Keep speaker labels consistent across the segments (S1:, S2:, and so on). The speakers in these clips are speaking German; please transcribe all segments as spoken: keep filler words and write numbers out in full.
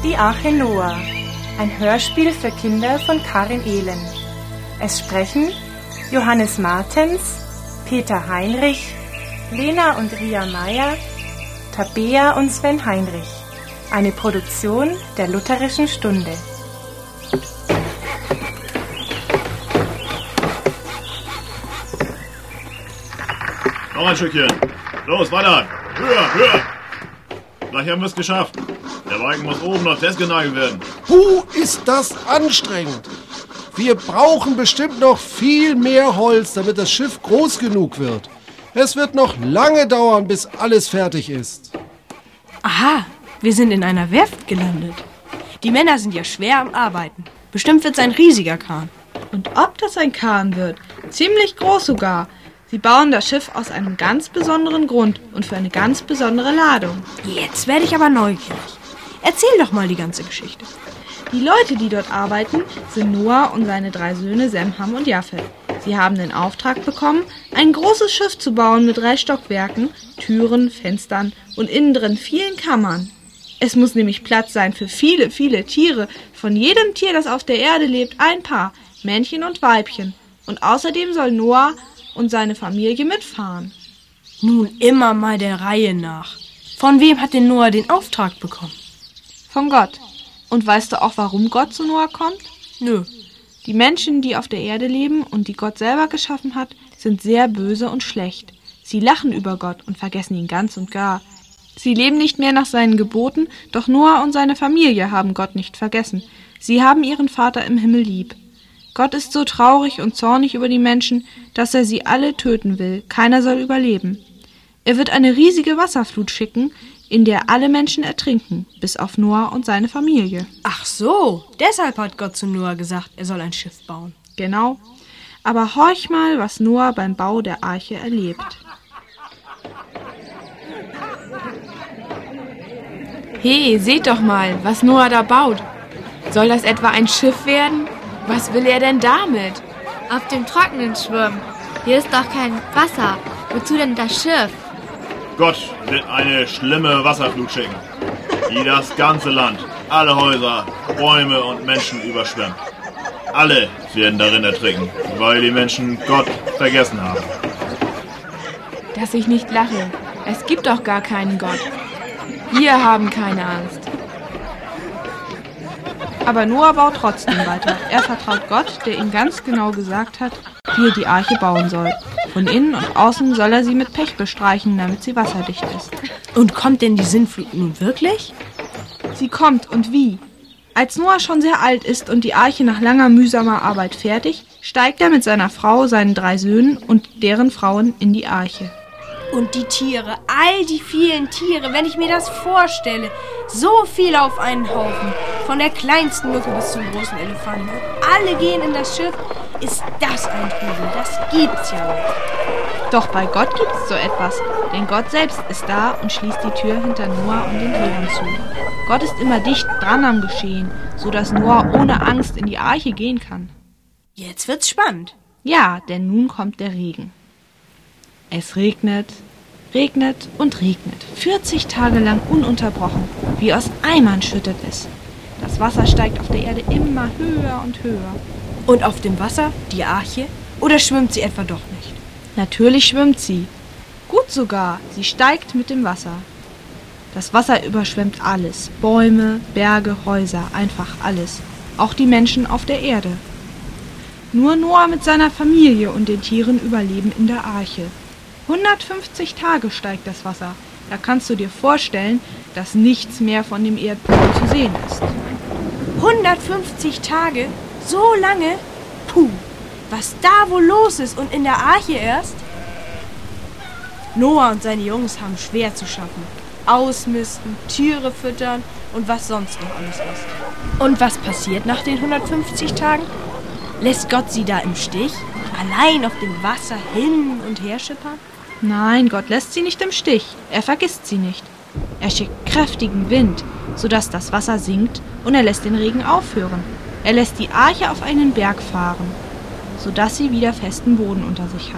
S1: Die Arche Noah, ein Hörspiel für Kinder von Karin Ehlen. Es sprechen Johannes Martens, Peter Heinrich, Lena und Ria Meyer, Tabea und Sven Heinrich. Eine Produktion der Lutherischen Stunde.
S2: Noch ein Stückchen. Los, weiter. Höher, höher. Gleich haben wir es geschafft. Der Wagen muss oben noch festgenagelt werden.
S3: Puh, ist das anstrengend. Wir brauchen bestimmt noch viel mehr Holz, damit das Schiff groß genug wird. Es wird noch lange dauern, bis alles fertig ist.
S4: Aha, wir sind in einer Werft gelandet. Die Männer sind ja schwer am Arbeiten. Bestimmt wird es ein riesiger Kahn.
S5: Und ob das ein Kahn wird? Ziemlich groß sogar. Sie bauen das Schiff aus einem ganz besonderen Grund und für eine ganz besondere Ladung.
S4: Jetzt werde ich aber neugierig. Erzähl doch mal die ganze Geschichte.
S5: Die Leute, die dort arbeiten, sind Noah und seine drei Söhne Sem, Ham und Japhet. Sie haben den Auftrag bekommen, ein großes Schiff zu bauen mit drei Stockwerken, Türen, Fenstern und innen drin vielen Kammern. Es muss nämlich Platz sein für viele, viele Tiere. Von jedem Tier, das auf der Erde lebt, ein Paar, Männchen und Weibchen. Und außerdem soll Noah und seine Familie mitfahren.
S4: Nun immer mal der Reihe nach. Von wem hat denn Noah den Auftrag bekommen?
S5: Von Gott. Und weißt du auch, warum Gott zu Noah kommt?
S4: Nö.
S5: Die Menschen, die auf der Erde leben und die Gott selber geschaffen hat, sind sehr böse und schlecht. Sie lachen über Gott und vergessen ihn ganz und gar. Sie leben nicht mehr nach seinen Geboten, doch Noah und seine Familie haben Gott nicht vergessen. Sie haben ihren Vater im Himmel lieb. Gott ist so traurig und zornig über die Menschen, dass er sie alle töten will. Keiner soll überleben. Er wird eine riesige Wasserflut schicken, in der alle Menschen ertrinken, bis auf Noah und seine Familie.
S4: Ach so, deshalb hat Gott zu Noah gesagt, er soll ein Schiff bauen.
S5: Genau. Aber horch mal, was Noah beim Bau der Arche erlebt.
S6: Hey, seht doch mal, was Noah da baut. Soll das etwa ein Schiff werden? Was will er denn damit?
S7: Auf dem Trockenen schwimmen. Hier ist doch kein Wasser. Wozu denn das Schiff?
S2: Gott wird eine schlimme Wasserflut schicken, die das ganze Land, alle Häuser, Bäume und Menschen überschwemmt. Alle werden darin ertrinken, weil die Menschen Gott vergessen haben.
S6: Dass ich nicht lache. Es gibt doch gar keinen Gott. Wir haben keine Angst.
S5: Aber Noah baut trotzdem weiter. Er vertraut Gott, der ihm ganz genau gesagt hat, wie er die Arche bauen soll. Von innen und außen soll er sie mit Pech bestreichen, damit sie wasserdicht ist.
S4: Und kommt denn die Sintflut nun wirklich?
S5: Sie kommt, und wie? Als Noah schon sehr alt ist und die Arche nach langer mühsamer Arbeit fertig, steigt er mit seiner Frau, seinen drei Söhnen und deren Frauen in die Arche.
S4: Und die Tiere, all die vielen Tiere, wenn ich mir das vorstelle, so viel auf einen Haufen, von der kleinsten Mücke bis zum großen Elefanten. Alle gehen in das Schiff. Ist das ein Trubel? Das gibt's ja nicht.
S5: Doch bei Gott gibt's so etwas, denn Gott selbst ist da und schließt die Tür hinter Noah und den Tieren zu. Gott ist immer dicht dran am Geschehen, sodass Noah ohne Angst in die Arche gehen kann.
S4: Jetzt wird's spannend.
S5: Ja, denn nun kommt der Regen. Es regnet, regnet und regnet, vierzig Tage lang ununterbrochen, wie aus Eimern schüttet es. Das Wasser steigt auf der Erde immer höher und höher.
S4: Und auf dem Wasser die Arche? Oder schwimmt sie etwa doch nicht?
S5: Natürlich schwimmt sie. Gut sogar, sie steigt mit dem Wasser. Das Wasser überschwemmt alles, Bäume, Berge, Häuser, einfach alles, auch die Menschen auf der Erde. Nur Noah mit seiner Familie und den Tieren überleben in der Arche. hundertfünfzig Tage steigt das Wasser. Da kannst du dir vorstellen, dass nichts mehr von dem Erdboden zu sehen ist.
S4: hundertfünfzig Tage? So lange? Puh, was da wohl los ist und in der Arche erst? Noah und seine Jungs haben schwer zu schaffen. Ausmisten, Tiere füttern und was sonst noch alles ist. Und was passiert nach den hundertfünfzig Tagen? Lässt Gott sie da im Stich? Allein auf dem Wasser hin und her schippern?
S5: Nein, Gott lässt sie nicht im Stich. Er vergisst sie nicht. Er schickt kräftigen Wind, sodass das Wasser sinkt, und er lässt den Regen aufhören. Er lässt die Arche auf einen Berg fahren, sodass sie wieder festen Boden unter sich hat.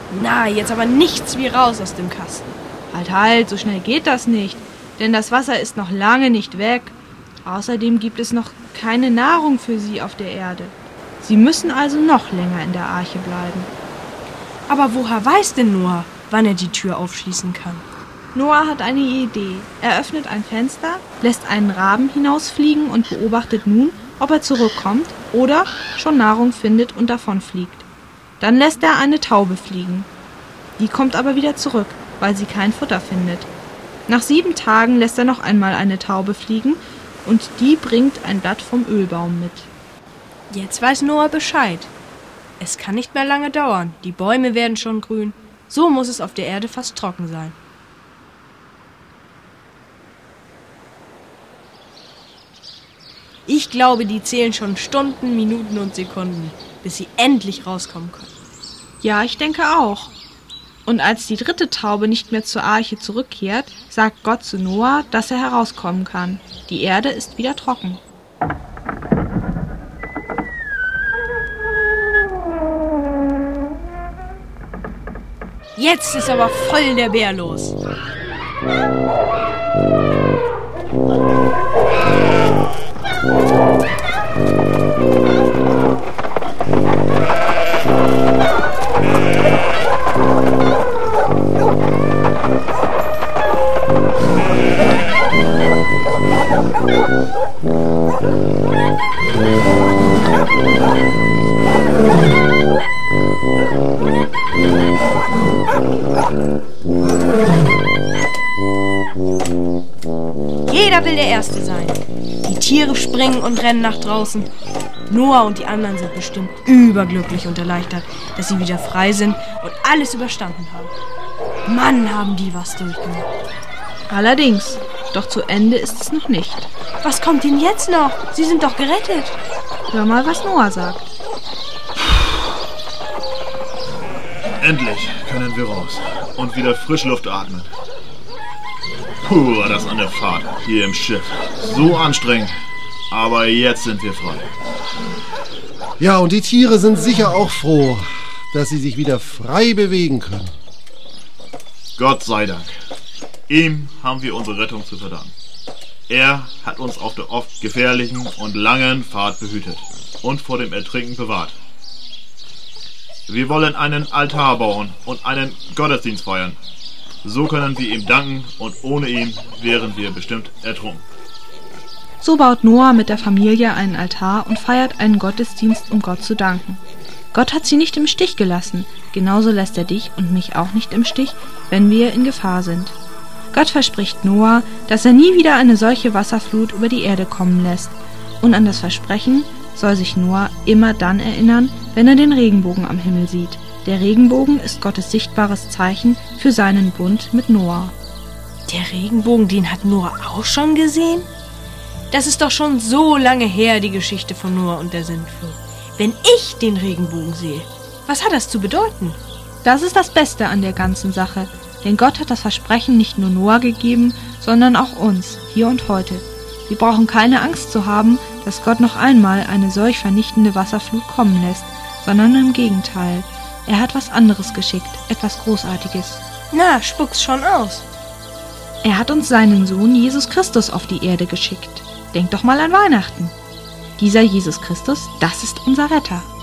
S4: Na, jetzt aber nichts wie raus aus dem Kasten.
S5: Halt, halt, so schnell geht das nicht, denn das Wasser ist noch lange nicht weg. Außerdem gibt es noch keine Nahrung für sie auf der Erde. Sie müssen also noch länger in der Arche bleiben.
S4: Aber woher weiß denn Noah, wann er die Tür aufschließen kann?
S5: Noah hat eine Idee. Er öffnet ein Fenster, lässt einen Raben hinausfliegen und beobachtet nun, ob er zurückkommt oder schon Nahrung findet und davonfliegt. Dann lässt er eine Taube fliegen. Die kommt aber wieder zurück, weil sie kein Futter findet. Nach sieben Tagen lässt er noch einmal eine Taube fliegen und die bringt ein Blatt vom Ölbaum mit.
S4: Jetzt weiß Noah Bescheid. Es kann nicht mehr lange dauern. Die Bäume werden schon grün. So muss es auf der Erde fast trocken sein. Ich glaube, die zählen schon Stunden, Minuten und Sekunden, bis sie endlich rauskommen können.
S5: Ja, ich denke auch. Und als die dritte Taube nicht mehr zur Arche zurückkehrt, sagt Gott zu Noah, dass er herauskommen kann. Die Erde ist wieder trocken.
S4: Jetzt ist aber voll der Bär los. Jeder will der Erste sein. Die Tiere springen und rennen nach draußen. Noah und die anderen sind bestimmt überglücklich und erleichtert, dass sie wieder frei sind und alles überstanden haben. Mann, haben die was durchgemacht.
S5: Allerdings, doch zu Ende ist es noch nicht.
S4: Was kommt denn jetzt noch? Sie sind doch gerettet.
S5: Hör mal, was Noah sagt.
S2: Endlich können wir raus und wieder Frischluft atmen. Puh, war das an der Fahrt hier im Schiff. So anstrengend. Aber jetzt sind wir frei.
S3: Ja, und die Tiere sind sicher auch froh, dass sie sich wieder frei bewegen können.
S2: Gott sei Dank. Ihm haben wir unsere Rettung zu verdanken. Er hat uns auf der oft gefährlichen und langen Fahrt behütet und vor dem Ertrinken bewahrt. Wir wollen einen Altar bauen und einen Gottesdienst feiern. So können wir ihm danken und ohne ihn wären wir bestimmt ertrunken.
S5: So baut Noah mit der Familie einen Altar und feiert einen Gottesdienst, um Gott zu danken. Gott hat sie nicht im Stich gelassen, genauso lässt er dich und mich auch nicht im Stich, wenn wir in Gefahr sind. Gott verspricht Noah, dass er nie wieder eine solche Wasserflut über die Erde kommen lässt, und an das Versprechen soll sich Noah immer dann erinnern, wenn er den Regenbogen am Himmel sieht. Der Regenbogen ist Gottes sichtbares Zeichen für seinen Bund mit Noah.
S4: Der Regenbogen, den hat Noah auch schon gesehen? Das ist doch schon so lange her, die Geschichte von Noah und der Sintflut. Wenn ich den Regenbogen sehe, was hat das zu bedeuten?
S5: Das ist das Beste an der ganzen Sache, denn Gott hat das Versprechen nicht nur Noah gegeben, sondern auch uns, hier und heute. Wir brauchen keine Angst zu haben, dass Gott noch einmal eine solch vernichtende Wasserflut kommen lässt, sondern im Gegenteil. Er hat was anderes geschickt, etwas Großartiges.
S4: Na, spuck's schon aus.
S5: Er hat uns seinen Sohn Jesus Christus auf die Erde geschickt. Denk doch mal an Weihnachten. Dieser Jesus Christus, das ist unser Retter.